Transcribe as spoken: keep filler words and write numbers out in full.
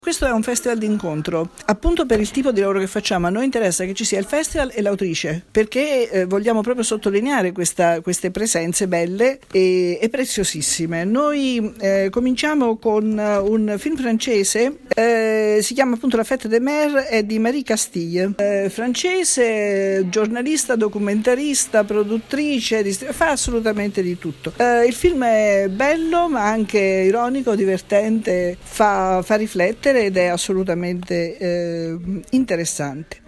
Questo è un festival d'incontro, appunto per il tipo di lavoro che facciamo. A noi interessa che ci sia il festival e l'autrice, perché eh, vogliamo proprio sottolineare questa, queste presenze belle e, e preziosissime. Noi eh, cominciamo con un film francese, eh, si chiama appunto La Fête des Mères, è di Marie Castille, eh, francese, giornalista, documentarista, produttrice, dist- fa assolutamente di tutto. Eh, il film è bello ma anche ironico, divertente, fa, fa riflettere ed è assolutamente eh, interessante.